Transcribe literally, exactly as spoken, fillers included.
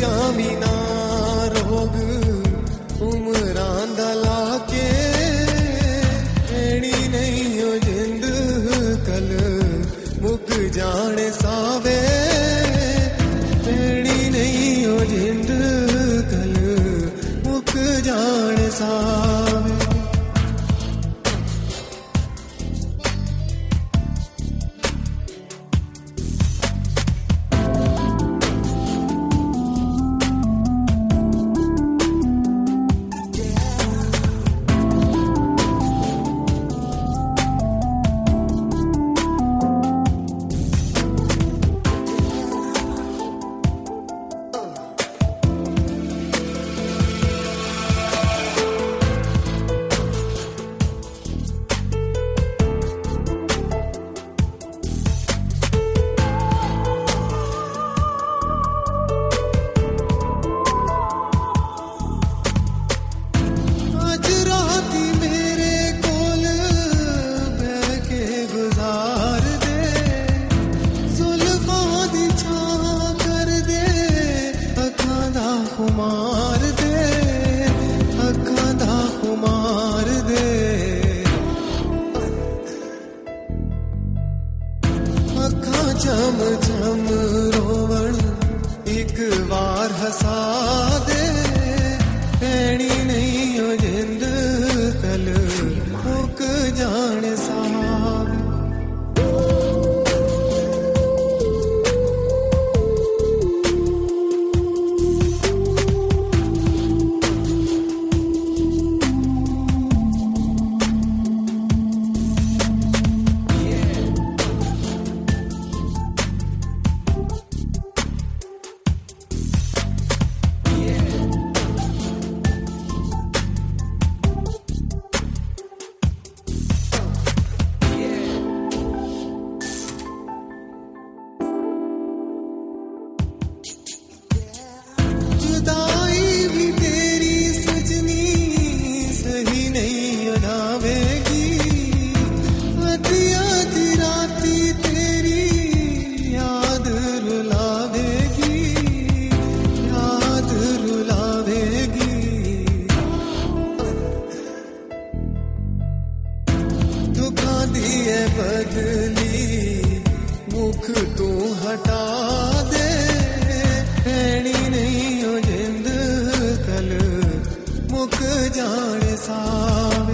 जामी ना रोग उमरां दा लाके एड़ी नहीं हो जिंद कल मुक जाने सावे एड़ी नहीं हो जिंद कल मुक जाने सावे खुमार दे अखां दा खुमार दे अखां चम चम रोवण एक बार हसा दे एड़ी नहीं हो जिंद कल मुक जाने सावे दिए बदली मुख तू हटा दे एड़ी नहीं हो जिंद कल मुक जाने सा